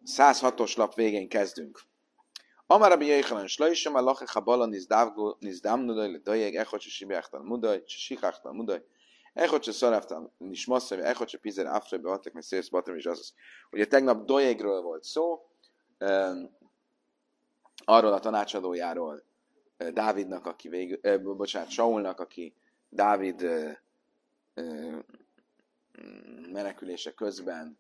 106-os lap végén kezdünk. Amarabi Jöjjhanan Slajsem, a Lachecha Bala Nizdamnudaj, le Dajeg, Echot se Sibechtan Mudaj, se Sikachtan Mudaj, Echot se Szaraftan Nismasszai, Echot se Pizer Afre, Behatek, meg Szélsz Batam és az. Ugye tegnap Dajegről volt szó, arról a tanácsadójáról, Dávidnak, aki Saulnak, aki Dávid menekülése közben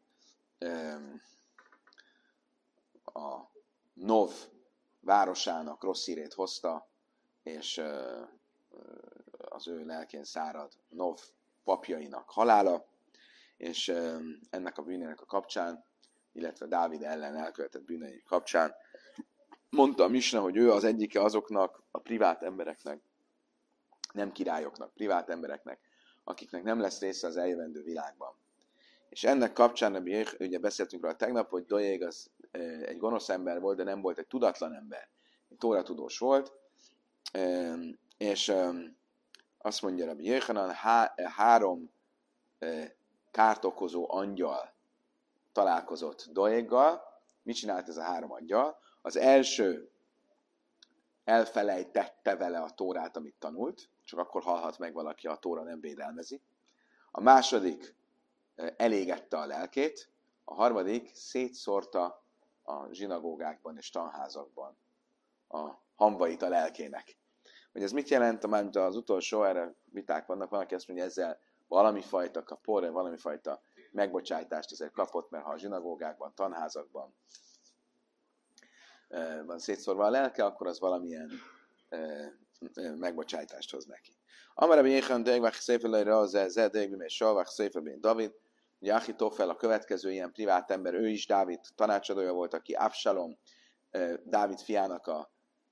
a Nov városának rossz hírét hozta, és az ő lelkén szárad Nov papjainak halála, és ennek a bűnének a kapcsán, illetve Dávid ellen elkövetett bűnei kapcsán mondta a Misna, hogy ő az egyike azoknak a privát embereknek, nem királyoknak, privát embereknek, akiknek nem lesz része az eljövendő világban. És ennek kapcsán, ugye beszéltünk róla tegnap, hogy Dojeg az egy gonosz ember volt, de nem volt egy tudatlan ember. Egy tóratudós volt, és azt mondja Rabbi Jöjjhanan, három kárt okozó angyal találkozott Dojeggal. Mit csinált ez a három angyal? Az első elfelejtette vele a Tórát, amit tanult, csak akkor halhat meg valaki, ha a Tóra nem védelmezi. A második elégette a lelkét, a harmadik szétszórta a zsinagógákban és tanházakban a hamvait a lelkének. Hogy ez mit jelent, amint az utolsó, erre viták vannak, van, aki azt mondja, ezzel valami fajta kapor, valami fajta megbocsájtást ezzel kapott, mert ha a zsinagógákban, tanházakban van szétszórva a lelke, akkor az valamilyen megbocsájtást hoz neki. Amarabi Jéhan Degvach Széfelejre az Zedegvim és Salvach Széfelbén David, ugye Achitofel a következő ilyen privát ember, ő is Dávid tanácsadója volt, aki Absalom, Dávid fiának a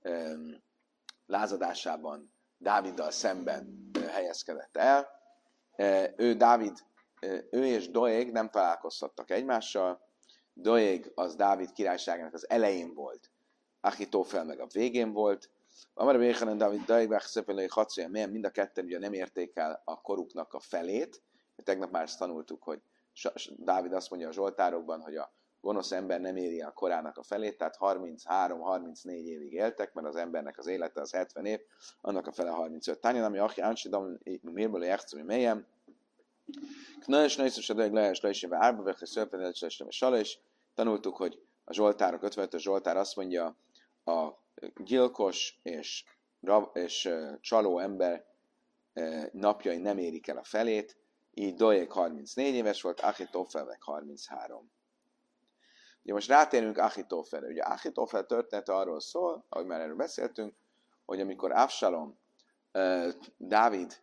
lázadásában Dáviddal szemben helyezkedett el. Ő és Doeg nem találkozhattak egymással. Doeg az Dávid királyságának az elején volt, Achitofel meg a végén volt. Amarabi Jéhanan Dávid Doeg Széfelej Hatszoja, milyen mind a ketten ugye nem érték el a koruknak a felét. Tegnap már ezt tanultuk, hogy Dávid azt mondja a Zsoltárokban, hogy a gonosz ember nem éri a korának a felét, tehát 33-34 évig éltek, mert az embernek az élete az 70 év, annak a fele 35. Tányan, ami Achi Ánsidam, mirből játszom, melyem. Knös, nőszös a dög lehes lejsébe árba, vekhe szörpedelcsestem és salés. Tanultuk, hogy a Zsoltárok, 55-ös Zsoltár azt mondja, a gyilkos és csaló ember napjai nem érik el a felét, így Doeg 34 éves volt, Achitofel meg 33. Ugye most rátérünk Achitofelre. Ugye Achitofel története arról szól, ahogy már erről beszéltünk, hogy amikor Absalom, Dávid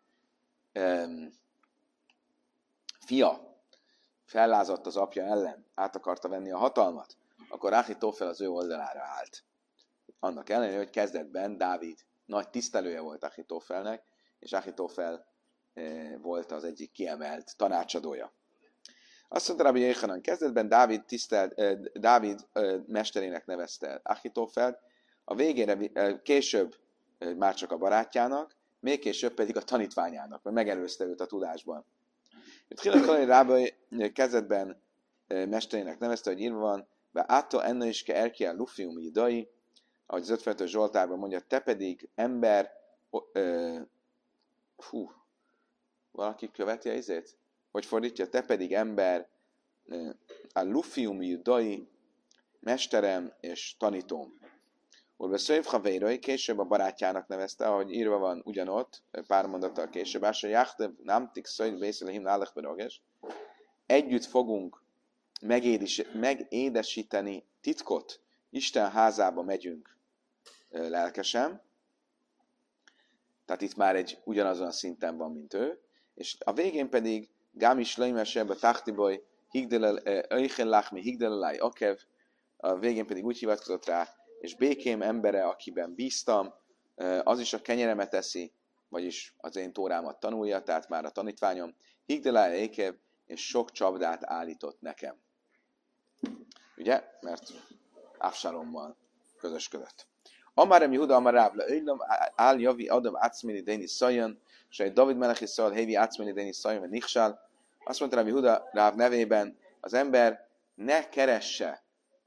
fia fellázadt az apja ellen, át akarta venni a hatalmat, akkor Achitofel az ő oldalára állt. Annak ellenére, hogy kezdetben Dávid nagy tisztelője volt Achitofelnek, és Achitofel volt az egyik kiemelt tanácsadója. Azt mondta Rabbi Jöjjhanan, kezdetben Dávid mesterének nevezte Achitofelt, a végére később már csak a barátjának, még később pedig a tanítványának, mert megelőzte őt a tudásban. Rábai kezdetben mesterének nevezte, hogy írva van, be ától enne is ke erkiel lufium idai, ahogy az 55-ös Zsoltárban mondja, te pedig ember, valaki követi a izét? Hogy fordítja, te pedig ember, a lufium judai, mesterem és tanítóm. Urbe Szöjv Haveirai később a barátjának nevezte, ahogy írva van ugyanott, pár mondattal később, Ása Jachdev Namtik Szöjv Bészélehim Nálech Beroges. Együtt fogunk megédesíteni titkot, Isten házába megyünk lelkesen. Tehát itt már egy ugyanazon a szinten van, mint ő. És a végén pedig Gámis Leimesebb a Tachtiboly Higdelelachmi Higdelelai Akev, a végén pedig úgy hivatkozott rá, és békém embere, akiben bíztam, az is a kenyeremet eszi, vagyis az én tórámat tanulja, tehát már a tanítványom, Higdelelai Akev, és sok csapdát állított nekem. Ugye? Mert Absalommal közösködött. Amarem Yehuda Amarábla, Öjlöm, Áll Javi Adam Ácmini Déni Szajon, és egy David Melech is szól, Hévi Ácmini Déni Szajon, vagy Niksál. Azt mondta Yehuda Ráv nevében, az ember ne keresse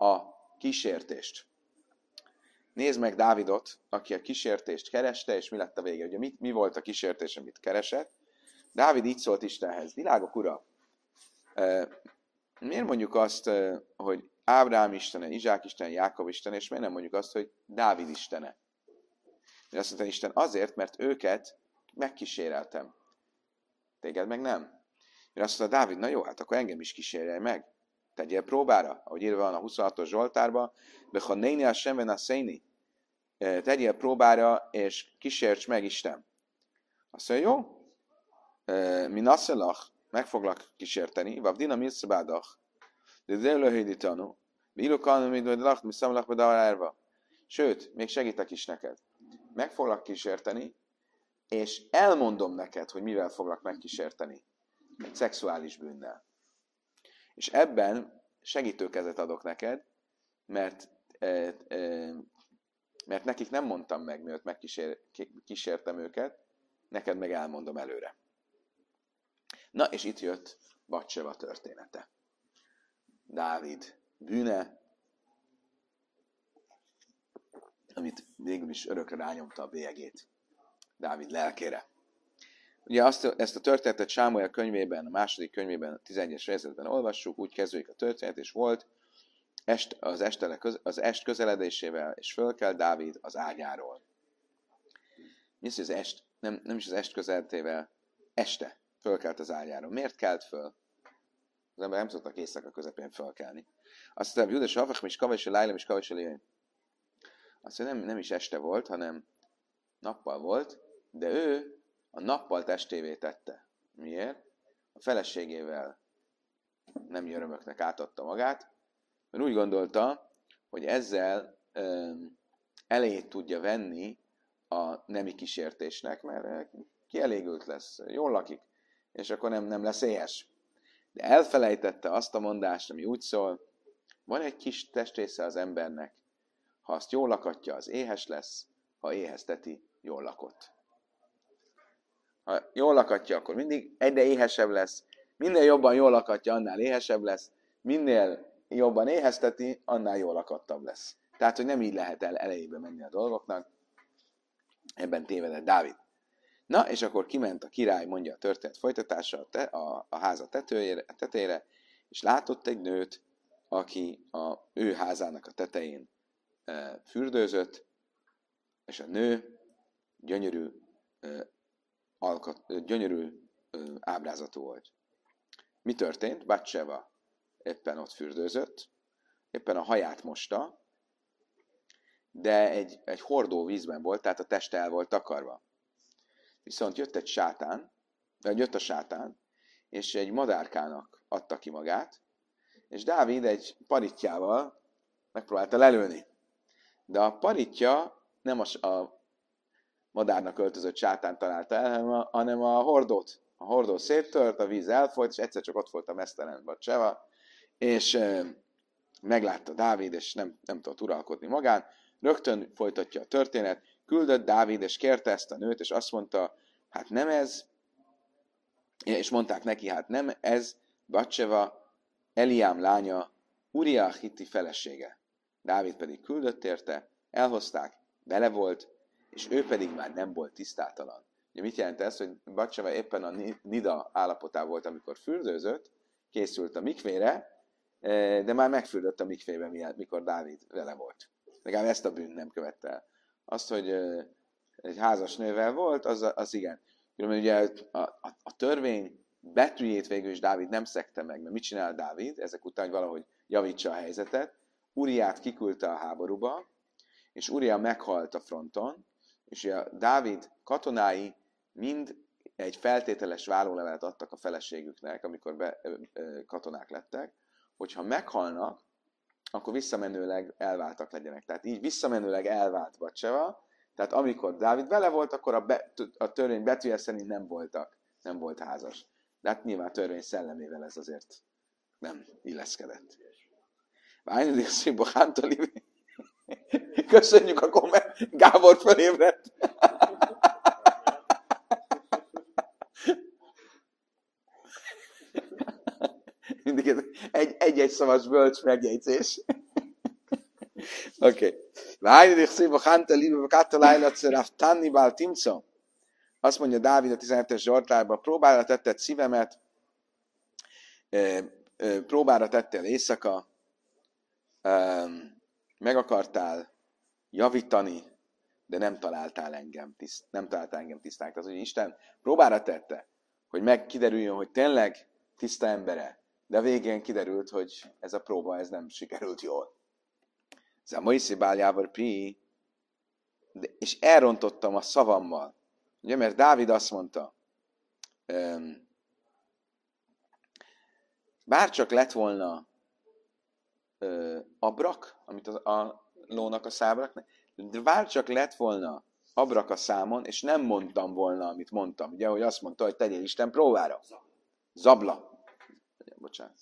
a kísértést. Nézd meg Dávidot, aki a kísértést kereste, és mi lett a vége. Ugye mi volt a kísértés, amit keresett? Dávid így szólt Istenhez: világok ura, miért mondjuk azt, hogy Ábrám istene, Izsák istene, Jákob istene, és miért nem mondjuk azt, hogy Dávid istene? És azt mondta Isten: azért, mert őket megkíséreltem. Téged meg nem. És azt mondta Dávid: na jó, hát akkor engem is kísérjelj meg. Tegyél próbára, ahogy írva van a 26-os Zsoltárban, ha néni a semben a széni, tegyél próbára, és kísérts meg Isten. Azt mondja: jó, mi naszelach, meg foglak kísérteni, vavdina mirszabádach, de délőhődítanu, bílukanu, mint hogy lach, mi szamlach, be darárva. Sőt, még segítek is neked. Meg foglak kísérteni, és elmondom neked, hogy mivel foglak megkísérteni. Egy szexuális bűnnel. És ebben segítőkezet adok neked, mert nekik nem mondtam meg, mielőtt megkísértem őket, neked meg elmondom előre. Na, és itt jött Batseba története. Dávid bűne, amit végül is örökre rányomta a bélyegét Dávid lelkére. Ugye ezt a történetet Sámuel könyvében, a második könyvében, a 11-es fejezetben olvassuk, úgy kezdődik a történet, és volt az est közeledésével, és fölkelt Dávid az ágyáról. Mi az, hogy az est? Nem is az est közeledésével, este fölkelt az ágyáról. Miért kelt föl? Az ember nem szoktak éjszaka közepén fölkelni. Azt mondta, Judas Havach, és Kavai se Lájlem, és Kavai se Léjjön. Azt mondja, nem is este volt, hanem nappal volt, de ő a nappal testévé tette. Miért? A feleségével nem örömöknek átadta magát, mert úgy gondolta, hogy ezzel elejét tudja venni a nemi kísértésnek, mert kielégült lesz, jól lakik, és akkor nem lesz éhes. De elfelejtette azt a mondást, ami úgy szól, van egy kis testrésze az embernek, ha azt jól lakatja, az éhes lesz, ha éhezteti, jól lakott. Ha jól lakatja, akkor mindig egyre éhesebb lesz, minél jobban jól lakatja, annál éhesebb lesz, minél jobban éhezteti, annál jól lakadtabb lesz. Tehát, hogy nem így lehet elejébe menni a dolgoknak, ebben tévedett Dávid. Na, és akkor kiment a király, mondja a történet folytatása a háza tetejére, és látott egy nőt, aki ő házának a tetején fürdőzött, és a nő gyönyörű ábrázatú volt. Mi történt? Batseba éppen ott fürdőzött, éppen a haját mosta, de egy hordó vízben volt, tehát a teste el volt takarva. Viszont jött a sátán, és egy madárkának adta ki magát, és Dávid egy paritjával megpróbálta lelőni. De a paritja nem a madárnak öltözött sátán találta el, hanem a hordót. A hordó széttört, a víz elfolyt, és egyszer csak ott volt a meztelen Batseba, és meglátta Dávid, és nem tudott uralkodni magán. Rögtön folytatja a történet, küldött Dávid, és kérte ezt a nőt, és azt mondta, hát nem ez, és mondták neki, hát nem ez Batseba, Eliám lánya, Uriah hitti felesége. Dávid pedig küldött érte, elhozták, bele volt, és ő pedig már nem volt tisztátalan. Ugye mit jelent ez, hogy Batseba éppen a nida állapotában volt, amikor fürdőzött, készült a mikvére, de már megfürdött a mikvébe, mikor Dávid vele volt. Legalább ezt a bűnt nem követte el. Azt, hogy egy házas nővel volt, az igen. Különben ugye a törvény betűjét végül is Dávid nem szegte meg, mert mit csinál Dávid? Ezek után, hogy valahogy javítsa a helyzetet. Uriát kiküldte a háborúba, és Uria meghalt a fronton, és a Dávid katonái mind egy feltételes vállólevelet adtak a feleségüknek, amikor katonák lettek, hogyha meghalnak, akkor visszamenőleg elváltak legyenek. Tehát így visszamenőleg elvált Batseba, tehát amikor Dávid vele volt, akkor a törvény betűje szerint nem volt házas. De hát nyilván a törvény szellemével ez azért nem illeszkedett. Ványodik a szimbohántali. Köszönjük a komment. Gábor fölébredt. Mindig egy szavas bölcs megjegyzés. Oké. Vájdik szív a hánta líbe, kátta lájlatszor, aftanni bál timco. Azt mondja Dávid a 17-es Zsoltárban, próbára tetted szívemet, próbára tettél éjszaka, meg akartál javítani, de nem találtál engem tisztának. Tehát, hogy Isten próbára tette, hogy kiderüljön, hogy tényleg tiszta embere, de a végén kiderült, hogy ez a próba ez nem sikerült jól. Ez a Moiszi báljával pi, és elrontottam a szavammal. Ugye, mert Dávid azt mondta, bárcsak lett volna abrak, amit a lónak a szábraknak, de bárcsak lett volna abrak a számon, és nem mondtam volna, amit mondtam. Ugye, hogy azt mondta, hogy tegyél Isten próbára. Zabla. Bocsánat.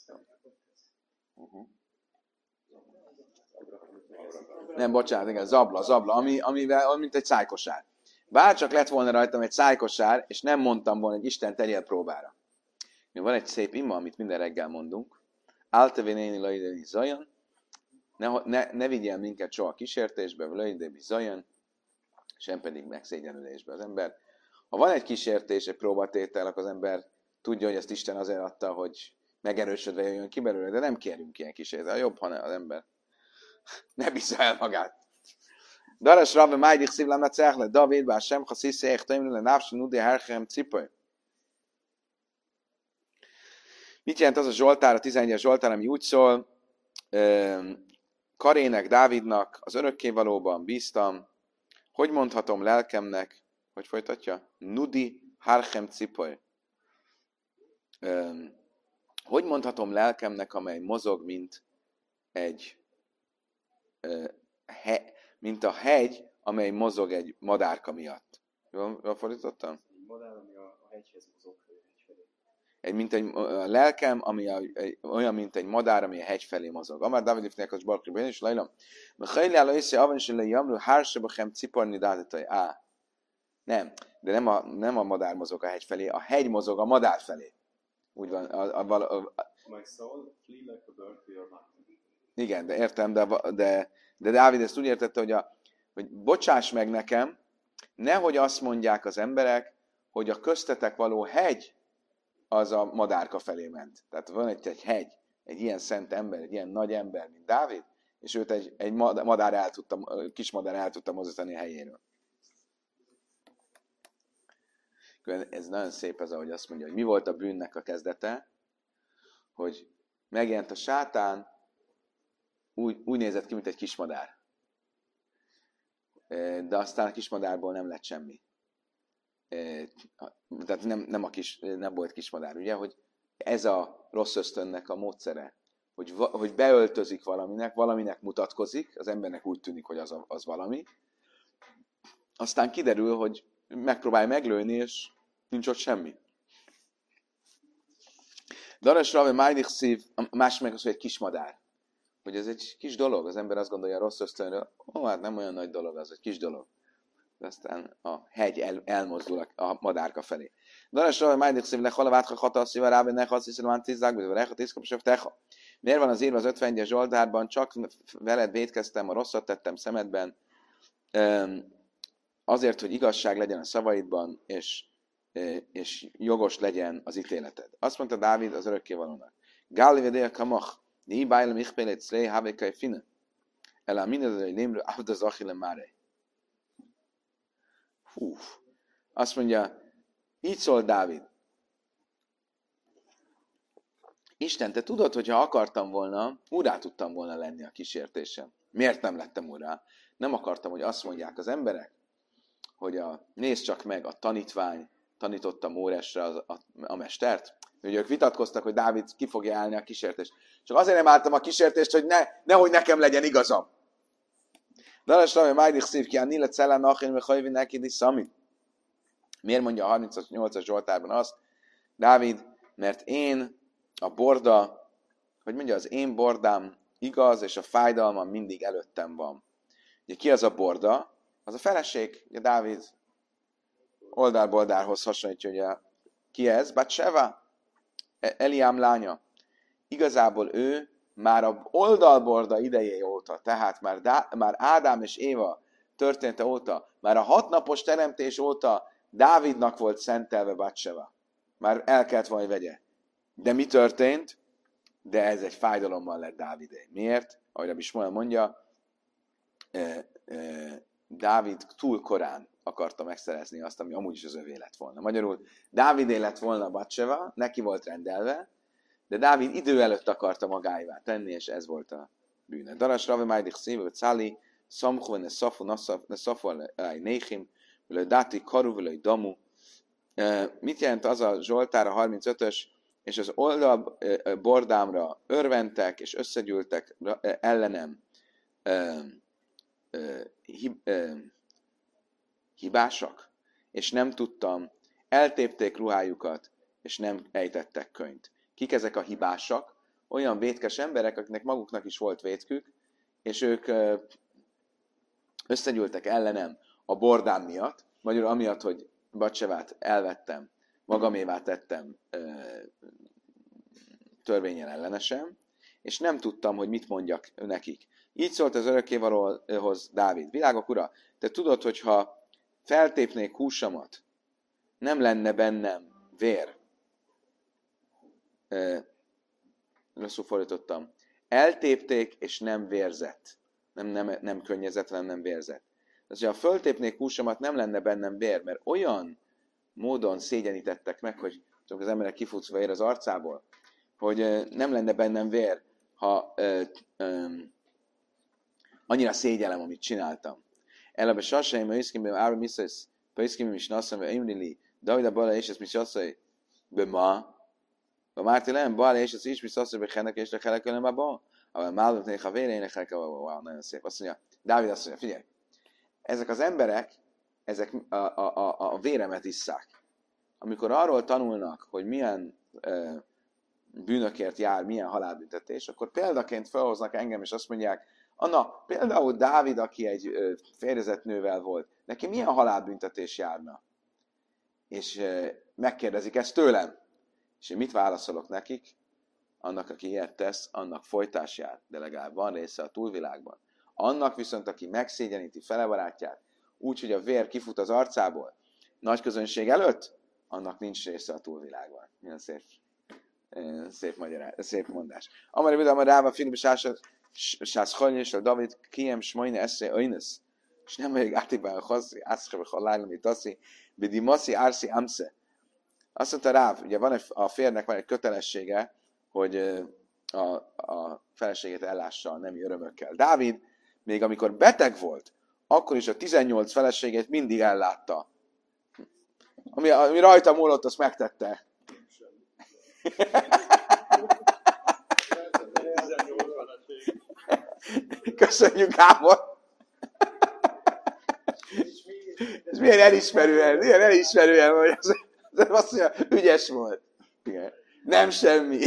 Nem, bocsánat, igen, zabla, amivel, mint egy szájkosár. Bárcsak lett volna rajtam egy szájkosár, és nem mondtam volna, hogy Isten tegyél próbára. Van egy szép ima, amit minden reggel mondunk. Áltavénéni laidéni zajon, ne vigyél minket soha kísértésbe, laidéni zajon, sem pedig megszégyenülésbe az ember. Ha van egy kísértés, egy próbatétel, akkor az ember tudja, hogy ezt Isten azért adta, hogy megerősödve jöjjön ki belőle, de nem kérünk ilyen kísértést. Jobb, ha az ember ne bízza el magát. Daras Rabbe Májdik szívlám a cechle, David, bár sem, ha sziszi éhtaimre, le návsi nudi herchem cipő. Mit jelent az a Zsoltár, a 11-es Zsoltár, ami úgy szól, Karének, Dávidnak, az örökkévalóban bíztam, hogy mondhatom lelkemnek, hogy folytatja? Nudi harchem cipő. Hogy mondhatom lelkemnek, amely mozog, mint mint a hegy, amely mozog egy madárka miatt. Jól fordítottam? Egy madár, ami a hegyhez mozog felé. A lelkem, olyan, mint egy madár, ami a hegy felé mozog. Amár Dávid ifnek az barkriben is, lejlom. Mechajli áll össze, avans, le jamru, hársebachem, ciparni dátataj. Nem, de nem a madár mozog a hegy felé, a hegy mozog a madár felé. Úgy van. My soul, flee like a bird to your mountain. Igen, de értem, de Dávid ezt úgy értette, hogy bocsáss meg nekem, nehogy azt mondják az emberek, hogy a köztetek való hegy az a madárka felé ment. Tehát van egy hegy, egy ilyen szent ember, egy ilyen nagy ember, mint Dávid, és őt egy kis madár el tudta mozdítani a helyéről. Ez nagyon szép ez, ahogy azt mondja, hogy mi volt a bűnnek a kezdete, hogy megjelent a sátán, úgy nézett ki, mint egy kismadár. De aztán a kismadárból nem lett semmi. Tehát nem volt kismadár, ugye, hogy ez a rossz ösztönnek a módszere, hogy beöltözik valaminek mutatkozik, az embernek úgy tűnik, hogy az valami, aztán kiderül, hogy megpróbálja meglőni, és nincs ott semmi. Daras Rave Májdik szív, más meg az, hogy egy kismadár. Hogy ez egy kis dolog, az ember azt gondolja a rossz ösztönről, hát nem olyan nagy dolog, az egy kis dolog. De aztán a hegy elmozdul a madárka felé. Daras Rave Májdik szív, le halavátha hatalszíva ráve ne hasz, hiszen van 10 zágban, reha 10 kapcsolat teha. Miért van az írva az 51-es Zsoltárban, csak veled vétkeztem, a rosszat tettem szemedben, azért, hogy igazság legyen a szavaidban, és jogos legyen az ítéleted. Azt mondta Dávid az örökkévalónak. Gáli vedél kamach, ni bájlem ichpélet szlé havékai fine. Elá mindezai némrő avda zachile máré. Azt mondja, így szól Dávid. Isten, te tudod, hogy ha akartam volna, úrrá tudtam volna lenni a kísértésen. Miért nem lettem úrrá? Nem akartam, hogy azt mondják az emberek, hogy nézd csak meg, a tanítvány tanította Móresre a mestert, hogy ők vitatkoztak, hogy Dávid ki fogja állni a kísértést. Csak azért nem álltam a kísértést, hogy nehogy nekem legyen igazam. Daras Rave Májdik szív ki, Nile Cellán Nachén, meg Hajvi neki Szami. Miért mondja a 38-as Zsoltárban azt? Dávid, mert én a borda, hogy mondja, az én bordám igaz, és a fájdalmam mindig előttem van. Ugye ki az a borda? Az a feleség, ugye Dávid oldalboldárhoz hasonlítja, hogy ki ez? Batseva, Eliám lánya. Igazából ő már a oldalborda idejé óta, tehát már Ádám és Éva története óta, már a 6 napos teremtés óta Dávidnak volt szentelve Batseva. Már el kellett volna vegye. De mi történt? De ez egy fájdalommal lett Dávidé. Miért? Ahogy Rabbi Shmuel mondja, Dávid túl korán akarta megszerezni azt, ami amúgy is az övé lett volna. Magyarul Dávidé lett volna Batseva, neki volt rendelve, de Dávid idő előtt akarta magáévá tenni, és ez volt a bűne. Daras Ravi Májdik Szívő Cáli, Szamchu, ne Szafu, Néhim, vele Dáti Karu, vele Damu. Mit jelent az a Zsoltár, a 35-ös, és az oldal bordámra örventek, és összegyűltek ellenem hibásak, és nem tudtam, eltépték ruhájukat, és nem ejtettek könyt. Kik ezek a hibásak? Olyan vétkes emberek, akiknek maguknak is volt vétkük, és ők összegyűltek ellenem a bordám miatt, magyarul amiatt, hogy Batsevát elvettem, magamévá tettem törvényen ellenesem, és nem tudtam, hogy mit mondjak nekik. Így szólt az örökkévalóhoz Dávid. Világok ura, te tudod, hogyha feltépnék húsamat, nem lenne bennem vér. Rosszul fordítottam. Eltépték, és nem vérzett. Nem könnyezett, hanem nem vérzett. Tehát, ha föltépnék húsamat, nem lenne bennem vér, mert olyan módon szégyenítettek meg, hogy az emberek kifutsz vér az arcából, hogy nem lenne bennem vér, ha annyira szégyellem, amit csináltam. Elebe sassaim, a iszkimben ára miszesz, a iszkimben is nasszam, vagy imrili, David a bala és ez mit jasszai, be ma, a Márti nem, bala és ez is, mit jasszai, be henek és lehelek ölem a ba, a málvapnék a vérének, nagyon szép. Azt mondja, Dávid azt mondja, figyelj, ezek az emberek, ezek a véremet isszák. Amikor arról tanulnak, hogy milyen bűnökért jár, milyen halálbüntetés, akkor példaként felhoznak engem, és azt mondják, Anna, például Dávid, aki egy férjezett nővel volt, neki milyen halálbüntetés járna? És megkérdezik ezt tőlem. És én mit válaszolok nekik? Annak, aki ilyet tesz, annak folytás jár, de legalább van része a túlvilágban. Annak viszont, aki megszégyeníti fele barátját, úgy, hogy a vér kifut az arcából, nagy közönség előtt, annak nincs része a túlvilágban. Milyen szép mondás. Amari Vidalma Rába Filip Sász Hanyos, a David Kiem Smajne Eszé Öjnesz, és nem vagyok átibán Haszi, Ászkebe Halájlami Taszi, Bidimaszi Ársi Amsze. Azt mondta Ráv, ugye a férnek van egy kötelessége, hogy a feleségét ellássa a nemi örömökkel. Dávid, még amikor beteg volt, akkor is a 18 feleségét mindig ellátta. Ami rajta múlott, azt megtette. Köszönjük, Gábor! Ez milyen elismerően, hogy az azt mondja, ügyes volt. Igen. Nem semmi.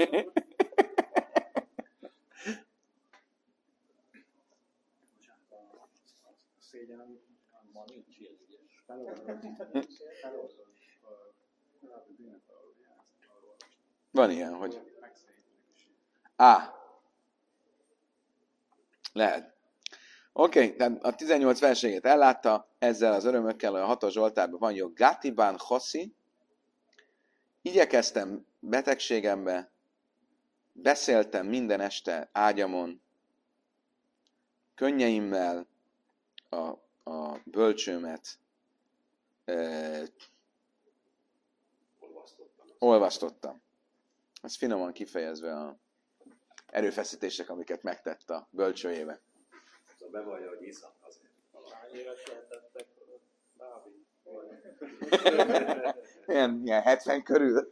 Van ilyen, hogy... Lehet. Oké, tehát a 18 feleségét ellátta, ezzel az örömökkel a 6-os Zsoltárban van jó. Gatibán Hossi, igyekeztem betegségembe, beszéltem minden este ágyamon, könnyeimmel a bölcsőmet olvasztottam. Ez finoman kifejezve a erőfeszítések, amiket megtett a bölcsőjébe. Szóval bevallja, hogy iszak azért. Hány éves lehetettek Dávid? Ilyen 70 körül.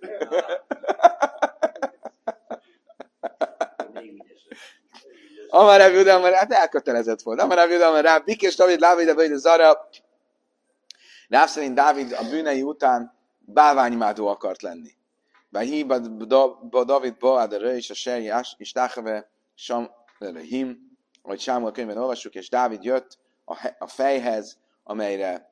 Amar Rav Yehuda, hát elkötelezett volt. Amar Rav Yehuda, Rav Bikés David Lávid, de Zara. Ráv szerint Dávid a bűnei után bálványimádó akart lenni. Báhiba David Baadere és a Serjás és Táheve Sam Elohim, ahogy Sámuel könyvben olvassuk, és Dávid jött a fejhez, amelyre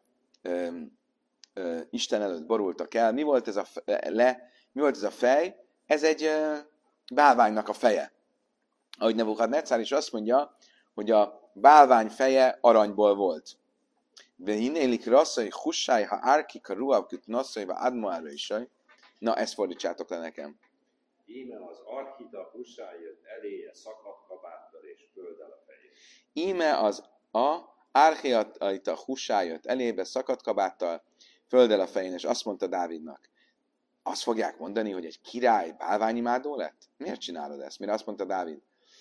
Isten előtt borultak el. Mi volt ez a fej? Ez egy bálványnak a feje. ahogy Nebuchadnezzar is azt mondja, hogy a bálvány feje aranyból volt. De hinnélik rasszai hussáj, ha árkik a ruavkut nasszaiba admoára is. Na, ezt fordítsátok le nekem. Íme az archita hussáj jött eléje szakadt kabáttal és földdel a fején. Íme az árchiaita hussáj jött elébe szakadt kabáttal, földdel a fején, és azt mondta Dávidnak. Azt fogják mondani, hogy egy király bálványimádó lett? Miért csinálod ezt? Mire azt mondta Dávid?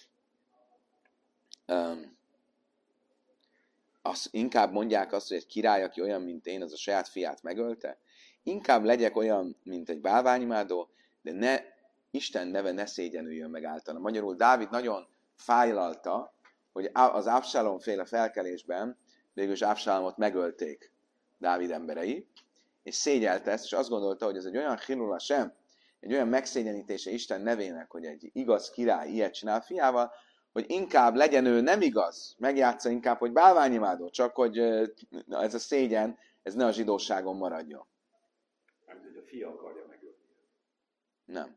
Inkább mondják azt, hogy egy király, aki olyan, mint én, az a saját fiát megölte. Inkább legyek olyan, mint egy bálványimádó, de Isten neve ne szégyenüljön meg általa. Magyarul Dávid nagyon fájlalta, hogy az Absalom féle felkelésben végülis Absalomot megölték Dávid emberei, és szégyelte ezt, és azt gondolta, hogy ez egy olyan hilula sem, egy olyan megszégyenítése Isten nevének, hogy egy igaz király ilyet csinál fiával, hogy inkább legyen ő nem igaz, megjátsza inkább, hogy bálványimádó, csak hogy ez a szégyen, ez ne a zsidóságon maradjon. Nem, hogy a fia akarja megölni. Nem.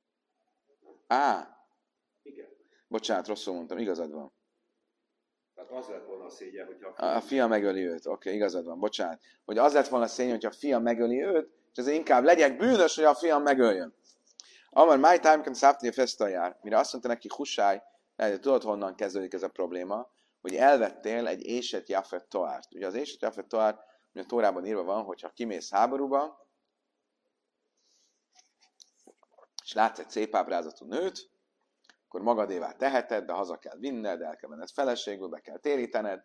Igen. Bocsánat, rosszul mondtam, igazad van. Tehát az lett volna a szégyen, hogyha A fia megöli őt. Oké, igazad van, bocsánat. Hogy az lett volna a szégyen, hogyha a fia megöli őt, és ezért inkább legyek bűnös, hogy a fiam megöljön. Amar my time can szávtni a fesztaljár. Mire azt mondta neki Hussáj, tudod honnan kezdődik ez a probléma, hogy elvettél egy Éshet Jafet Toárt. Ugye az Éshet Jafet Toár, ami a Tórában írva van, hogyha kimész háborúba, és látsz egy szép ábrázatú nőt, akkor magadévá teheted, de haza kell vinned, el kell menned feleségül, be kell térítened.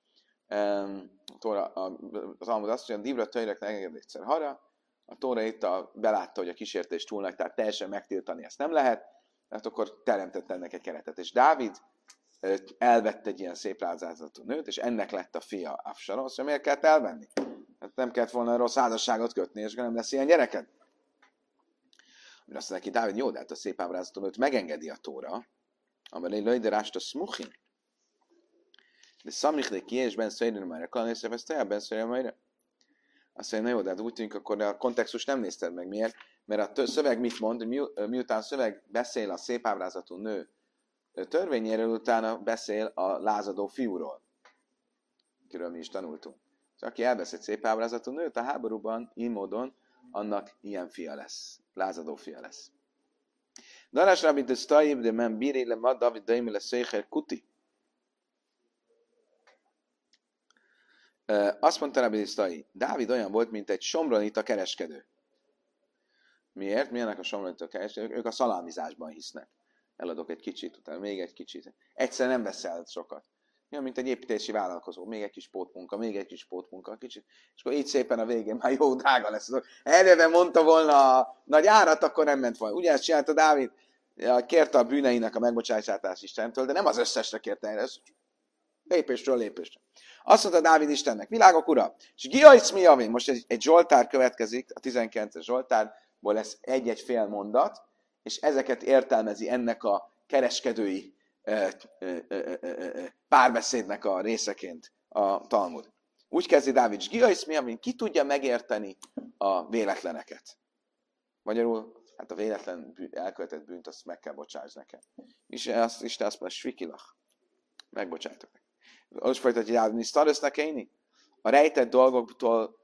Az Talmud azt mondja, a Dibra Töjrek ne engedj egyszer hara, a Tóra itt belátta, hogy a kísértés túl nagy, tehát teljesen megtiltani ezt nem lehet, tehát akkor teremtett ennek egy keretet. És Dávid elvette egy ilyen szép ábrázatú nőt, és ennek lett a fia Absalom. Azt mondja, miért kellett elvenni? Hát nem kellett volna rossz házasságot kötni, és nem lesz ilyen gyereked. Amire azt mondja neki, Dávid, jó, de hát a szép ábrázatú nőt megengedi a Tóra, amely löjderást a smuchin. De szamrich de ki, és ben szöjjön már a kalánészre, ezt te ben szöjjön már. Azt mondja, na jó, de hát úgy tűnik, akkor a kontextus nem nézted meg. Miért? Mert a szöveg mit mond, hogy miután a szöveg beszél a szép ábrázatú nő törvényéről, utána beszél a lázadó fiúról, kiről mi is tanultunk. Szóval aki elvesz egy szép ábrázatú nőt, a háborúban, így módon, annak ilyen fia lesz, lázadó fia lesz. Darás Rabbi de Stajib de men bíré le ma David daimele szécher kuti. Azt mondta Rabbi de Stajib, Dávid olyan volt, mint egy somronita kereskedő. Miért? Milyenek a somronita kereskedők? Ők a szalámizásban hisznek. Eladok egy kicsit, utána még egy kicsit. Egyszer nem veszel sokat. Olyan, mint egy építési vállalkozó. Még egy kis pótmunka, még egy kis pótmunka, kicsit. És akkor így szépen a végén már jó drága lesz. Eleve mondta volna a nagy árat, akkor nem ment volna. Ugye ezt csinálta Dávid? Kérte a bűneinek a megbocsátását Istentől, de nem az összesre kérte el. Ez lépésről lépésre. Azt mondta Dávid Istennek, világok ura, és giajc mi javén. Most egy Zsoltár következik, a 19-es Zsoltárból lesz egy-egy fél mondat, és ezeket értelmezi ennek a kereskedői párbeszédnek a részeként a Talmud. Úgy kezdi Dávid, giajc mi javén, ki tudja megérteni a véletleneket. Magyarul, hát a véletlen elkövetett bűnt, azt meg kell bocsáss nekem. És Isten azt mondja, svikilach. Megbocsájtok neki. Most folytatja Dávid, nisztarösz nekeini? A rejtett dolgoktól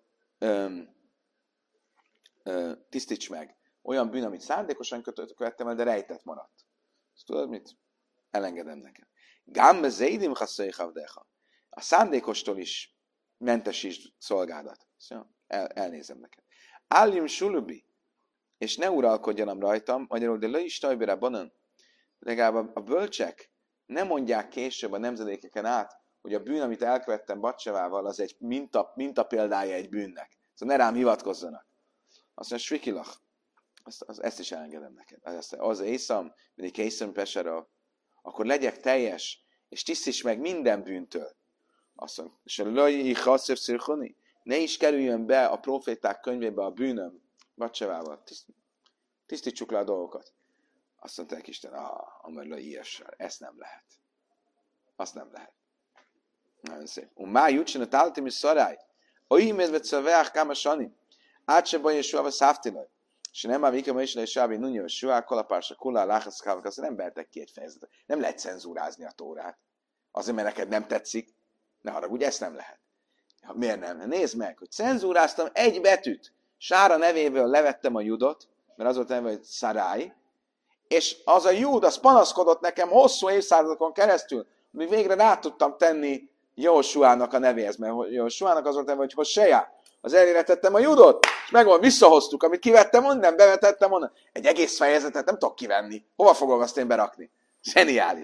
tisztíts meg. Olyan bűn, amit szándékosan követtem el, de rejtett maradt. Ezt tudod mit? Elengedem neked. Gambe zeidim chasszaihavdecha. A szándékostól is mentesítsd szolgádat. Szóval elnézem neked. Álljum sulubi. És ne uralkodjanom rajtam, magyarul, de le is tajbére banan. Legalább a bölcsek nem mondják később a nemzedékeken át, hogy a bűn, amit elkövettem Batsevával, az egy minta példája egy bűnnek. Szóval ne rám hivatkozzanak. Azt mondja, svikilach. Ezt is elengedem neked. Az észam, mindig készem pesera, akkor legyek teljes, és tisztíts meg minden bűntől. Azt mondja, és a lői chasszöv szirchoni, ne is kerüljön be a proféták könyvébe a bűnöm Batsevával. Tisztítsuk le a dolgokat. Azt mondták Isten, amely lői ilyessel, ezt nem lehet. Azt nem lehet. Nagyon szép. Má jutsen a táltim is szarály. Oly medvet szaveach káma sanim. Átse baj és suava szávtilaj. És nem már Vika is, és Sábi Nunyó, Suá, Kolapársa, Kullá, Láhaszkávak, azt nem vertek ki egy fejezetet. Nem lehet cenzúrázni a Tórát. Azért, mert neked nem tetszik, ne haragudj, ezt nem lehet. Miért nem? Nézd meg, hogy cenzúráztam egy betűt. Sára nevéből levettem a judot, mert az volt a neve, hogy Szarály, és az a jud, az panaszkodott nekem hosszú évszázadokon keresztül, amíg végre rá tudtam tenni Jósuának a nevéhez, mert Jósuának az volt a neve, hogy Hosea. Az elére tettem a judot, és megmondom, visszahoztuk, amit kivettem onnan, bevetettem onnan. Egy egész fejezetet nem tudok kivenni. Hova fogom azt én berakni? Zseniális.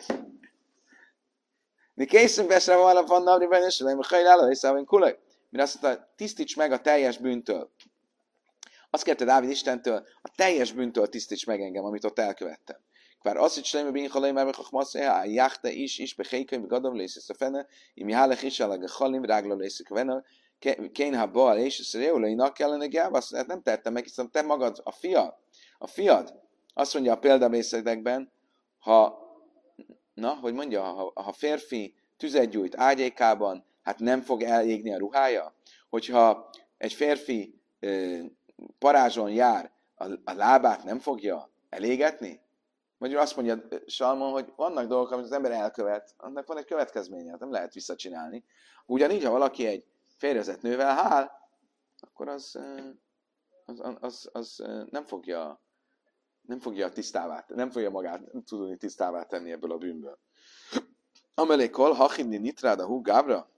Mi készünk vesre van navriben, és nem hajláló, és szávén kulaj. Mire azt mondta, tisztíts meg a teljes bűntől. Azt kérte Dávid Istentől, a teljes bűntől tisztíts meg engem, amit ott elkövettem. Kvár azt is nem bín halaj, mert a jáchte is behékönyv gadom lészesz a fene, imi hálek is a halim rágla lészek vene, kénha bal és szreulainak kellene gábasz, hát nem tettem meg, hiszen te magad, a fiad, azt mondja a példamészetekben, hogy mondja, ha férfi tüzet gyújt ágyékában, hát nem fog elégni a ruhája? Hogyha egy férfi parázson jár, a lábát nem fogja elégetni? Magyarul azt mondja Salmon, hogy vannak dolgok, amit az ember elkövet, annak van egy következménye, nem lehet visszacsinálni. Ugyanígy, ha valaki egy férjezett nővel hál, akkor az nem fogja tisztává, nem fogja magát tudni tisztává tenni ebből a bűnből. Amelékol, hachindi nitráda hú gábra.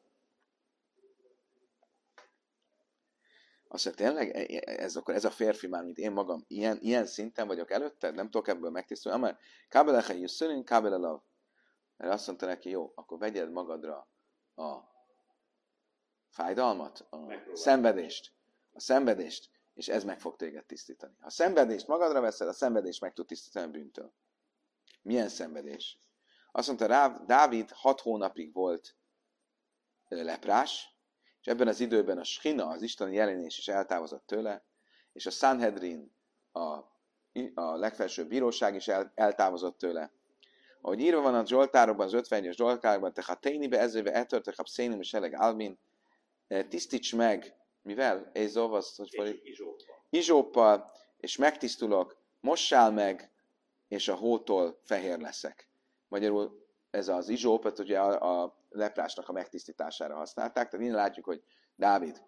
Azt mondja, tényleg ez a férfi már, mint én magam, ilyen szinten vagyok előtted, nem tudok ebből megtisztulni. Amár kábeleche jösszörünk, kábelelav. Mert azt mondta neki, jó, akkor vegyed magadra a fájdalmat, a szenvedést, és ez meg fog téged tisztítani. Ha a szenvedést magadra veszed, a szenvedést meg tud tisztítani a bűntől. Milyen szenvedés? Azt mondta, Dávid 6 hónapig volt leprás, és ebben az időben a Shina, az isteni jelenés is eltávozott tőle, és a Sanhedrin, a legfelsőbb bíróság is eltávozott tőle. Ahogy írva van a Zsoltárokban, az 51-es Zsoltárokban, te ha ténibe ezébe etörtek a szénim és eleg álmin, tisztíts meg, mivel? Ézov, az, hogy izsóppal, és megtisztulok, mossál meg, és a hótól fehér leszek. Magyarul ez az izsópot ugye a leprásnak a megtisztítására használták, tehát innen látjuk, hogy Dávid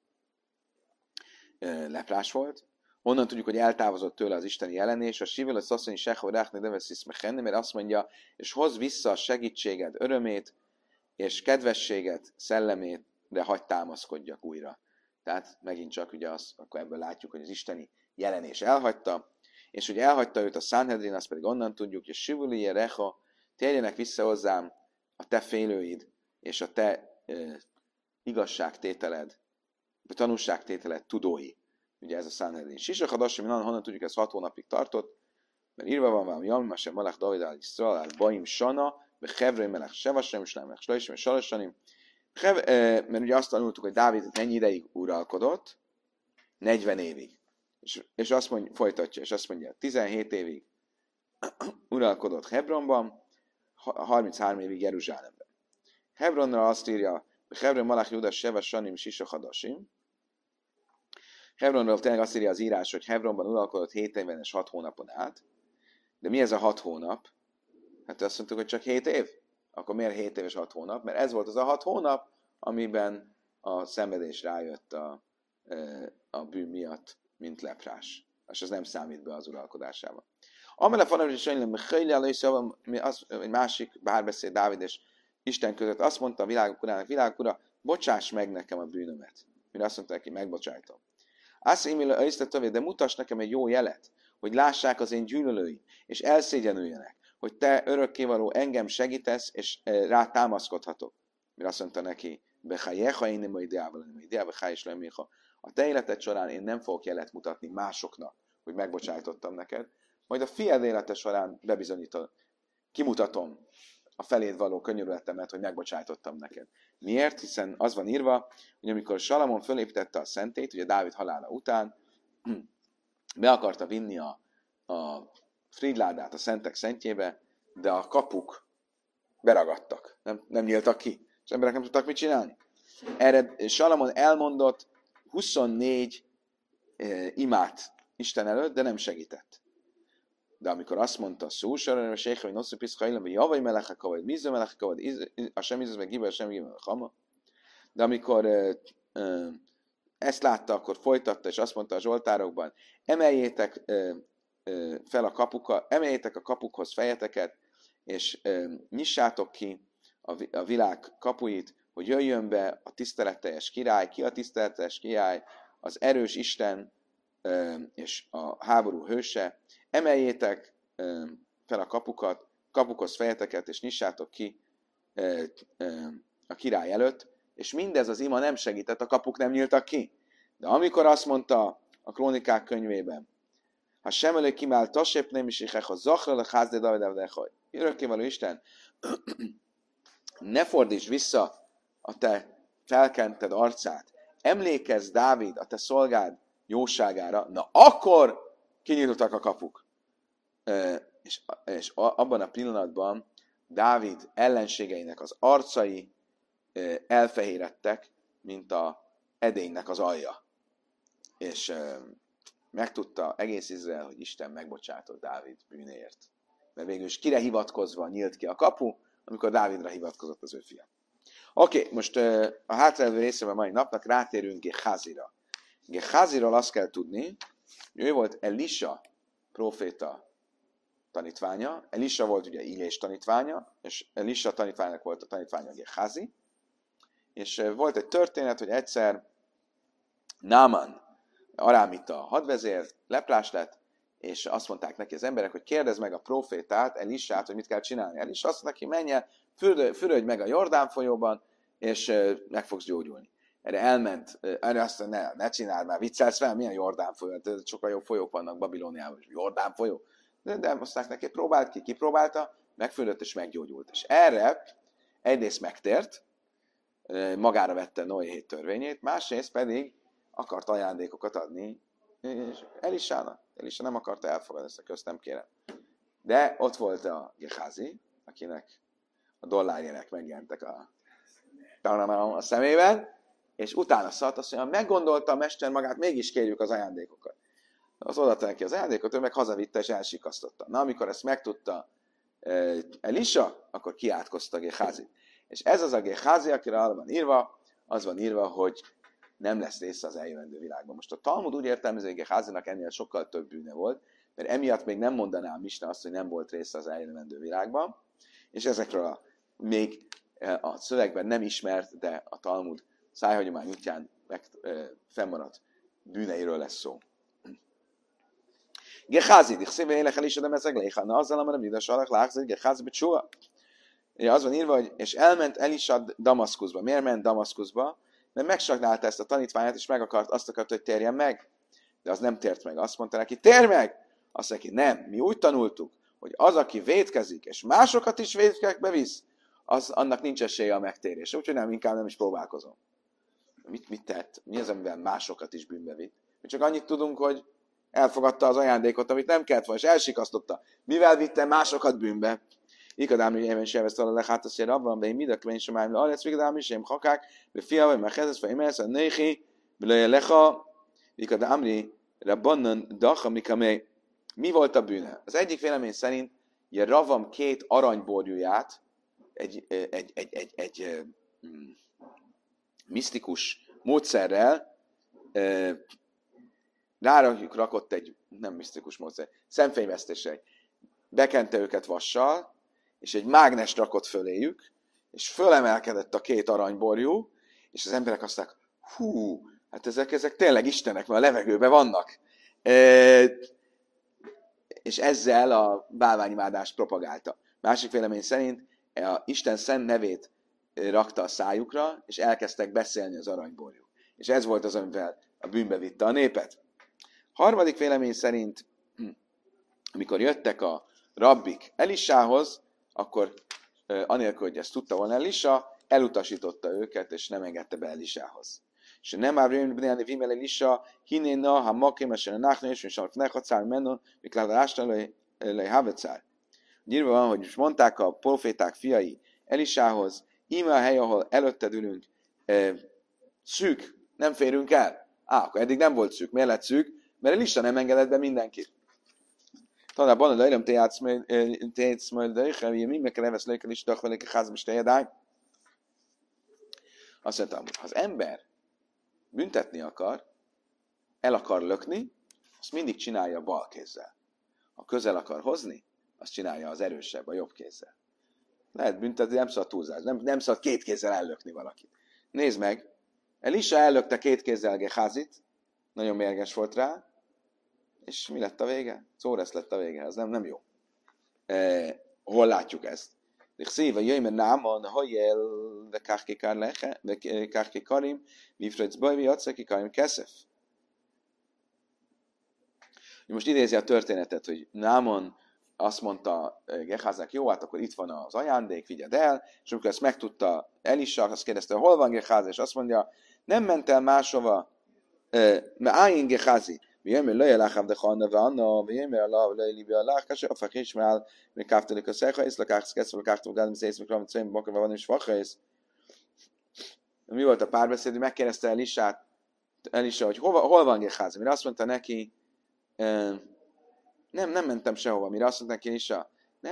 leprás volt. Onnan tudjuk, hogy eltávozott tőle az isteni jelenés, a Sivel, a Szaszonyi Sechó, Rákne, Deveszisz, Mechenni, mert azt mondja, és hoz vissza a segítséged, örömét, és kedvességet, szellemét, de hagy támaszkodjak újra. Tehát megint csak ugye akkor ebből látjuk, hogy az isteni jelenés elhagyta, és hogy elhagyta őt a Sanhedrin, azt pedig onnan tudjuk, hogy Sivuli, Recha, térjenek vissza hozzám a te félőid, és a te igazságtételed, a tanúságtételed tudói. Ugye ez a Sanhedrin. Sisa Hadassi, honnan tudjuk, ez 6 hónapig tartott, mert írva van valami, Jami sem Malach David al-Yisrael, Baim Sana, Hevrei Melech Sevasem, és nem Melech Slaisim, és Salasanim. Mert ugye azt tanultuk, hogy Dávid mennyi ideig uralkodott? 40 évig. És azt mondja, folytatja, és azt mondja, 17 évig uralkodott Hebronban, 33 évig Jeruzsálemben. Hebronra azt írja, hogy Hebron Malach Judas Sevasanim, Sisa Hadasim. Hebronról tényleg azt írja az írás, hogy Hebronban uralkodott 7 évben és 6 hónapon át. De mi ez a 6 hónap? Hát azt mondtuk, hogy csak 7 év. Akkor miért 7 év és 6 hónap? Mert ez volt az a 6 hónap, amiben a szenvedés rájött a bűn miatt, mint leprás. És ez nem számít be az uralkodásában. Amellett van, hogy egy másik bárbeszéd Dávid és Isten között azt mondta a világok urának, világok ura, bocsáss meg nekem a bűnömet. Mire azt mondta neki, megbocsájtom. Azt mondja, de mutass nekem egy jó jelet, hogy lássák az én gyűlölőim, és elszégyenüljenek, hogy te örökkévaló engem segítesz, és rá támaszkodhatok. Mire azt mondta neki, a te életed során én nem fogok jelet mutatni másoknak, hogy megbocsájtottam neked, majd a fiad élete során bebizonyítom, kimutatom a feléd való könyörületemet, hogy megbocsájtottam neked. Miért? Hiszen az van írva, hogy amikor Salamon fölépítette a szentét, ugye Dávid halála után, be akarta vinni a frídládát a szentek szentjébe, de a kapuk beragadtak, nem nyíltak ki, és emberek nem tudtak mit csinálni. Erre Salamon elmondott 24 imát Isten előtt, de nem segített. De amikor azt mondta, Szósar, a Sécha, hogy Noszi Piszka, vagy Javai Melecheka, vagy Miző Melecheka, vagy a sem Miző, meg Gibe, sem Gibe, Hama. De amikor ezt látta, akkor folytatta, és azt mondta a zsoltárokban, emeljétek fel a kapukat, emeljétek a kapukhoz fejeteket, és nyissátok ki a világ kapuit, hogy jöjjön be a tiszteletteljes király. Ki a tiszteletteljes király? Az erős Isten és a háború hőse. Emeljétek fel a kapukhoz fejeteket, és nyissátok ki a király előtt, és mindez az ima nem segített, a kapuk nem nyíltak ki. De amikor azt mondta a Krónikák könyvében, ha sem elő kimál tasép nem is ha zachra le házdé David, örökkévaló Isten, ne fordítsd vissza a te felkented arcát, emlékezz Dávid, a te szolgád jóságára, na akkor kinyíltak a kapuk. És abban a pillanatban Dávid ellenségeinek az arcai elfehéredtek, mint a edénynek az alja. És megtudta egész Izrael, hogy Isten megbocsátott Dávid bűnéért. Mert végül is kire hivatkozva nyílt ki a kapu, amikor Dávidra hivatkozott az ő fia. Oké, most a hátralévő részében a mai napnak rátérünk Geházira. Geháziról azt kell tudni, hogy ő volt Elisa próféta tanítványa. Elisa volt ugye Illés tanítványa, és Elisa tanítványnak volt a tanítványa Geházi. És volt egy történet, hogy egyszer Náman, arámita hadvezér, leprás lett, és azt mondták neki az emberek, hogy kérdezd meg a profétát, Elisát, hogy mit kell csinálni. Elisa azt mondta, hogy menjen, fürödj meg a Jordán folyóban, és meg fogsz gyógyulni. Erre elment, erre azt mondta, ne csináld már, viccelsz fel, milyen Jordán folyó, sokkal jobb folyók vannak Babilóniában, Jordán folyó. De mondták neki, próbált ki, kipróbálta, megfürödött és meggyógyult. És erre egyrészt megtért, magára vette Noé 7 törvényét, másrészt pedig akart ajándékokat adni Elisának. Elisa nem akarta elfogadni, ezt a közt nem kérem. De ott volt a Geházi, akinek a dollárjének megjelentek a szemében, és utána szalt azt mondja, meggondolta a mester magát, mégis kérjük az ajándékokat. Az odaadta neki az ajándékot, ő meg hazavitte és elsikasztotta. Na, amikor ezt megtudta Elisa, akkor kiátkozta a Geházit. És ez az a Geházi, akire arra van írva, az van írva, hogy nem lesz része az eljövendő világban. Most a Talmud úgy értelmezi, hogy Geházinak ennél sokkal több bűne volt, mert emiatt még nem mondaná a Misna azt, hogy nem volt része az eljövendő világban, és ezekről még a szövegben nem ismert, de a Talmud szájhagyomány útján fennmaradt bűneiről lesz szó. Geházi, dichszébe élek el is, de mezeg léhana, azzal amaram vidas alak lágzik, Geházi becsúa. Az van írva, hogy és elment Elisa Damaszkuszba. Miért ment Damaszkuszba? Mert megsagnálta ezt a tanítványát, és azt akart, hogy térjen meg. De az nem tért meg. Azt mondta neki, térj meg! Azt mondta neki, nem. Mi úgy tanultuk, hogy az, aki vétkezik, és másokat is vétkekbe visz, annak nincs esélye a megtérésre. Úgyhogy inkább nem is próbálkozom. Mit tett? Mi az, amivel másokat is bűnbe vitt? Mi csak annyit tudunk, hogy elfogadta az ajándékot, amit nem kellett volna, és elsikasztotta. Mivel vitte másokat bűnbe? Ikadámri éven se vesz talán hát azt abban, de én mind a kövény sem állom, arra szvigadámri sem hakák, de fiam, vagy megkezdesz, vagy imelsz, a néhi, belője leha, ikadámri, rabbannan, dacha, mikamely. Mi volt a bűne? Az egyik vélemény szerint, Ravam 2 aranyborjúját egy misztikus módszerrel rakott egy, nem misztikus módszer, szemfényvesztésre. Bekente őket vassal, és egy mágnest rakott föléjük, és fölemelkedett a 2 aranyborjú, és az emberek azt mondták, hú, hát ezek tényleg istenek, mert a levegőben vannak. És ezzel a bálványimádást propagálta. Másik vélemény szerint a Isten szent nevét rakta a szájukra, és elkezdtek beszélni az aranyborjú. És ez volt az, amivel a bűnbe vitte a népet. Harmadik vélemény szerint, amikor jöttek a rabbik Elisához, akkor anélkül, hogy ezt tudta volna Elisa, elutasította őket, és nem engedte be Elisához. És nem már bnei vimel Elisa, hinéna, ha makim, és a náchna, és a nechatszár mennon, mikor lástán le havecár. Írva van, hogy most mondták a proféták fiai Elisához, íme a hely, ahol előtted ülünk, szűk, nem férünk el. Akkor eddig nem volt szűk. Miért lett szűk? Mert Elisa nem engedett be mindenkit. Talán abban a lejlem téjátsz majd de mi meg kell evesz lejkel is, dachvelék a házba is tejedány. Azt mondtam, hogy ha az ember büntetni akar, el akar lökni, azt mindig csinálja a bal kézzel. Ha közel akar hozni, azt csinálja az erősebb, a jobb kézzel. Lehet büntetni, nem szabad túlzás, nem szabad két kézzel ellökni valakit. Nézd meg, Elisa ellökte két kézzel Geházit, nagyon mérges volt rá, és mi lett a vége? Szóresz lett a vége, ez nem jó. Hol látjuk ezt? Szíve jöjjön námon, hajjel, de kárki karim, vifröc bajvi, adszaki karim keszef. Most idézi a történetet, hogy Námon azt mondta Geháznak, jó, hát akkor itt van az ajándék, vigyed el, és amikor ezt megtudta Elisa, azt kérdezte, hol van Geház, és azt mondja, nem ment el máshova, mert ájén Geházi, ויאמר לא ילך עבדך וענו, ויאמר לא יליבי הלך, כאשר הפך ישמעאל מקפת לכסך, לקח כסף ולקחת וגד מסייס מקרום מצויים בבוקר ועבדים שפחס. Mi volt a párbeszéd, hogy megkérdezte Elisa, hogy hol van Geházi? Mire azt mondta neki, nem mentem sehova. Mire azt mondta neki Elisa,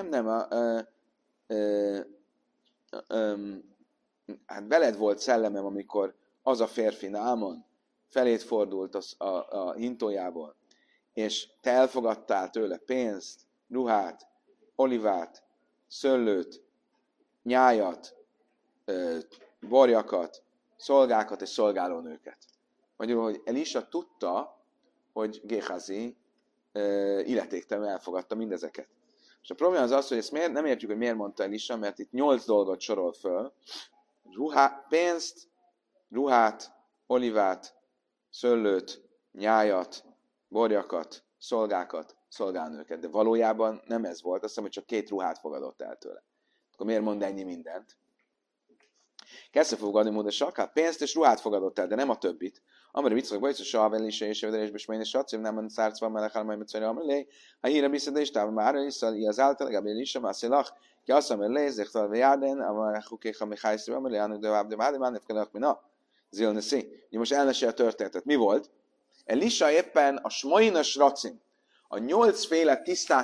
hát veled volt szellemem, amikor az a férfi Námon felét fordult a hintójából, és te elfogadtál tőle pénzt, ruhát, olivát, szőlőt, nyájat, borjakat, szolgákat és szolgálónőket. Magyarul, hogy Elisa tudta, hogy Geházi illetéktelen elfogadta mindezeket. És a probléma az az, hogy ezt nem értjük, hogy miért mondta Elisa, mert itt 8 dolgot sorol föl. Pénzt, ruhát, olivát, szőlőt, nyájat, borjakat, szolgákat, szolgálnőket. De valójában nem ez volt, azt hiszem, hogy csak 2 ruhát fogadott el tőle. Akkor miért mond ennyi mindent? Kezdve fogadni módon sakát, pénzt és ruhát fogadott el, de nem a többit. Amire viccak bajsz, a Elisha és Evelésbe és Ménes Sacim, nem van szárcva, melechál majd megcsinálja amelé. Ha híre visszade is távol már Elisa, az által, legalább Elisha, már szélach, ki azt amelé, zéchtval ve járden, amely hukéha Mihályszra, amelé, annak de vább, de vább, de vább, de Zilneszi. Most elmesél a történetet. Mi volt? Elisa éppen a Smainas Racim, a 8 féle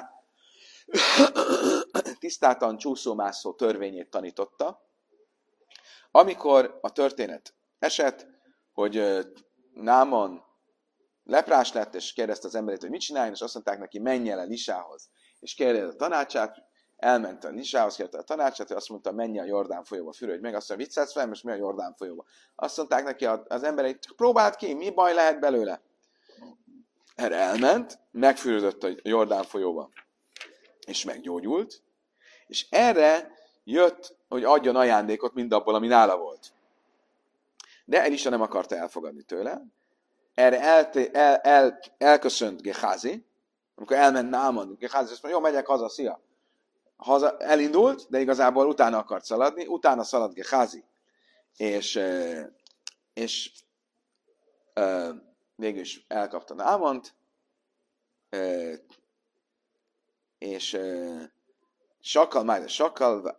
tisztátan csúszómászó törvényét tanította, amikor a történet esett, hogy Námon leprás lett, és kérdezte az emberét, hogy mit csináljon, és azt mondták neki, menj el Elisához, és kérdezte a tanácsát, elment a Elisához, kérte a tanácsát, hogy azt mondta, menj a Jordán folyóba, fürödj meg, azt mondja, viccelsz fel, most mi a Jordán folyóba? Azt mondták neki az embereit, próbáld ki, mi baj lehet belőle? Erre elment, megfürödött a Jordán folyóba, és meggyógyult, és erre jött, hogy adjon ajándékot mindabból, ami nála volt. De Elisa nem akarta elfogadni tőle. Erre elköszönt Geházi, amikor elment Námon, Geházi azt mondja, jó, megyek haza, szia. Elindult, de igazából utána akart szaladni, utána szaladt Geházi, és végül is elkapta Námont, és sakkal,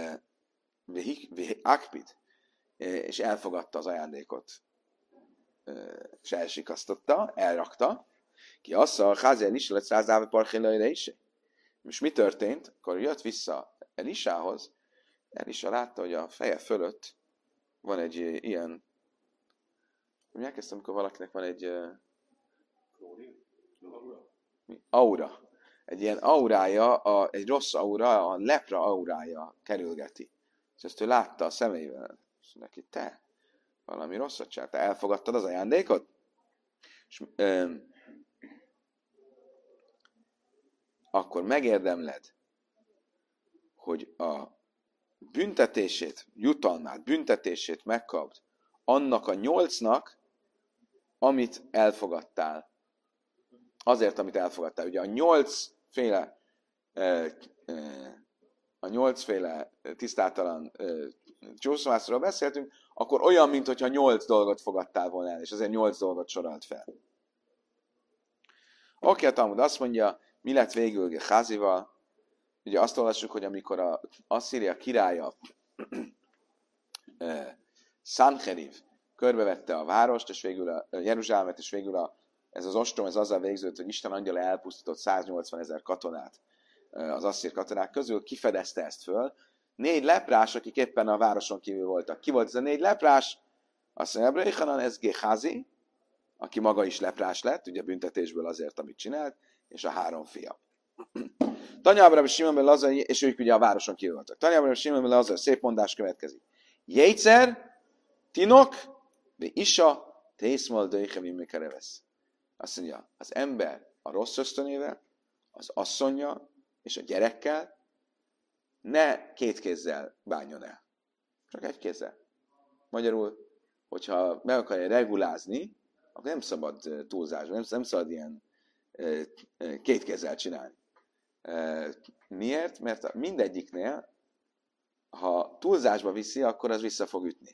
akpid, és elfogadta az ajándékot, és elsikasztotta, elrakta, ki assza, Házi Elisa lett 100 dáve parchélajra is. Most mi történt? Akkor jött vissza Elisához, Elisa látta, hogy a feje fölött van egy ilyen, mi elkezdtem, amikor valakinek van egy aura. Egy ilyen aurája, egy rossz aura, a lepra aurája kerülgeti. És ezt ő látta a szemeivel. És neki, te, valami rosszat csináltál, elfogadtad az ajándékot? És, akkor megérdemled, hogy a büntetését, jutalmát, büntetését megkapd annak a 8-nak, amit elfogadtál. Azért, amit elfogadtál. Ugye a 8 féle tisztátalan csúszómászról beszéltünk, akkor olyan, mintha 8 dolgot fogadtál volna el, és azért 8 dolgot soralt fel. Oké, a Talmud azt mondja, mi lett végül Geházival? Ugye azt olvassuk, hogy amikor az Asszíria királya Sancheriv körbevette a várost, és végül a Jeruzsálemet, és végül a ez az ostrom, ez azzal végződött, hogy Isten angyala elpusztított 180 000 katonát az asszír katonák közül, kifedezte ezt föl. 4 leprás, akik éppen a városon kívül voltak. Ki volt ez a 4 leprás? Azt mondja, Ebraichanan, ez Gehazi, aki maga is leprás lett, ugye büntetésből azért, amit csinált, és a 3 fia. Tanya Ábrahám és Simon ben Lazar, és ők ugye a városon kívül voltak. Tanya Ábrahám és Simon ben Lazar, szép mondás következik. Jétszer, tinok, de isa, tészmal döjhem immekerevesz. Azt mondja, az ember a rossz ösztönével, az asszonya és a gyerekkel ne 2 kézzel bánjon el. Csak 1 kézzel. Magyarul, hogyha meg akarja regulázni, akkor nem szabad túlzásban, nem szabad ilyen 2 kézzel csinálni. Miért? Mert mindegyiknél, ha túlzásba viszi, akkor az vissza fog ütni.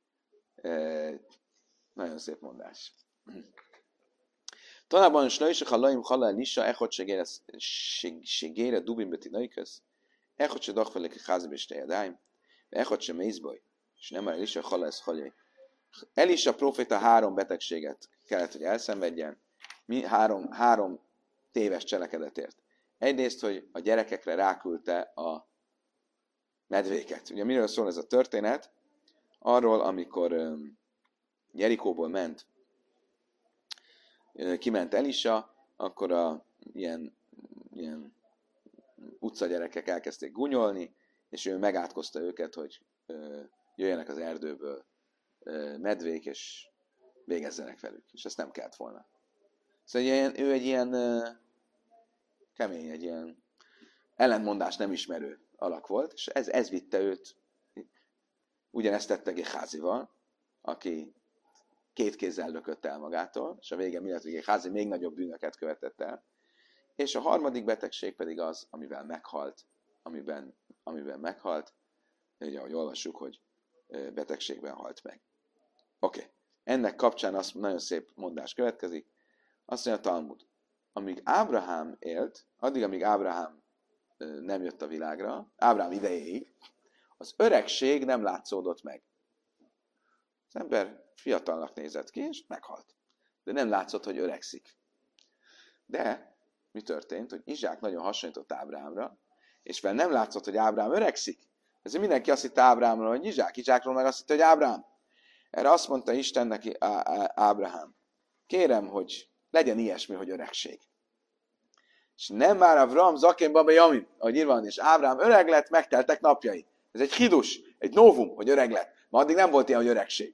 Nagyon szép mondás. Tanában is női, ha laim halál lisa, echot segére dubin beti nőköz, echot se dachfelek a házba és tejedáim, echot se mézbaj, és nem már lisa halál ez haljai. Elisa proféta 3 betegséget kellett, hogy elszenvedjen, 3 téves cselekedetért. Egyrészt, hogy a gyerekekre ráküldte a medvéket. Ugye miről szól ez a történet? Arról, amikor Jerikóból kiment Elisa, akkor ilyen utcagyerekek elkezdték gúnyolni, és ő megátkozta őket, hogy jöjjenek az erdőből medvék, és végezzenek velük. És ezt nem kellett volna. Szóval ő egy ilyen kemény, egy ilyen ellentmondás nem ismerő alak volt, és ez vitte őt. Ugyanezt tette Geházival, aki 2 kézzel lökött el magától, és a vége mi lett, hogy Geházi még nagyobb bűnöket követett el. És a harmadik betegség pedig az, amivel meghalt, amiben meghalt, ugye ahogy olvassuk, hogy betegségben halt meg. Oké. Ennek kapcsán azt nagyon szép mondás következik. Azt mondja a Talmud, amíg Ábrahám élt, addig, amíg Ábrahám nem jött a világra, Ábrahám idejéig, az öregség nem látszódott meg. Az ember fiatalnak nézett ki, és meghalt. De nem látszott, hogy öregszik. De mi történt, hogy Izsák nagyon hasonlított Ábrahámra, és mivel nem látszott, hogy Ábrahám öregszik, ezért mindenki azt hitte Ábrahámról, hogy Izsákról meg azt hitte, hogy Ábrahám. Erre azt mondta Isten neki, Ábrahám, kérem, hogy legyen ilyesmi, hogy öregség. És nem már Avram, Zakén, Baba, Jamin, ahogy írva van, és Ábrahám öreg lett, megteltek napjai. Ez egy hidus, egy novum, hogy öreg lett. Ma addig nem volt ilyen, hogy öregség.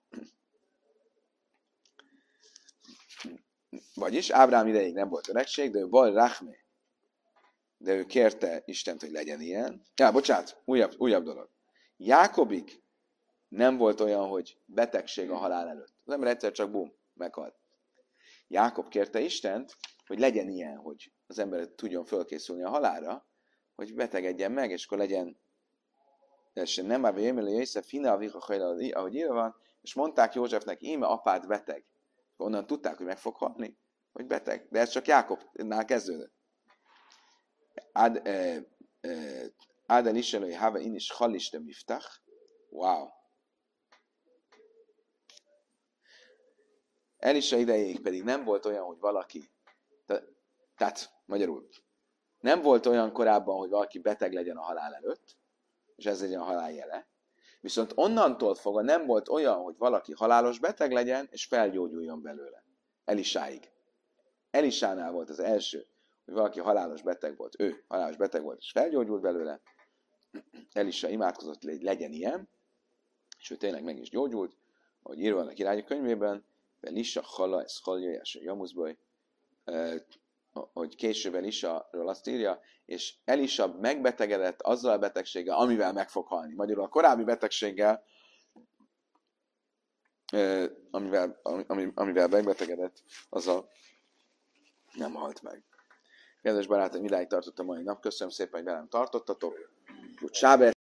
Vagyis Ábrahám idejéig nem volt öregség, de ő bal rachme. De ő kérte Istent, hogy legyen ilyen. Bocsánat, újabb dolog. Jákobig nem volt olyan, hogy betegség a halál előtt. Az ember egyszer csak bum, meghalt. Jákob kérte Istent, hogy legyen ilyen, hogy az ember tudjon fölkészülni a halálra, hogy betegedjen meg, és akkor legyen nem már jöjjmélő jöjjsze, fina a vihachajla, ahogy írva van, és mondták Józsefnek, íme apád beteg. Onnan tudták, hogy meg fog halni, hogy beteg. De ez csak Jákobnál kezdődött. Ádel iselői have in is haliste miftach. Wow. Elisa idejéig pedig nem volt olyan, hogy valaki, tehát magyarul, nem volt olyan korábban, hogy valaki beteg legyen a halál előtt, és ez legyen a halál jele. Viszont onnantól fogva nem volt olyan, hogy valaki halálos beteg legyen, és felgyógyuljon belőle. Elisáig. Elisánál volt az első, hogy valaki halálos beteg volt. Ő halálos beteg volt, és felgyógyult belőle. Elisa imádkozott, hogy legyen ilyen, és ő tényleg meg is gyógyult, ahogy írva a királyi könyvében, Elisa hala, ez halja, és a jamuszbaj, hogy később Elisáról azt írja, és Elisa megbetegedett azzal a betegséggel, amivel meg fog halni. Magyarul a korábbi betegséggel, amivel megbetegedett, azzal nem halt meg. Kedves barátaim, idáig tartott a mai nap. Köszönöm szépen, hogy velem tartottatok. Sáber!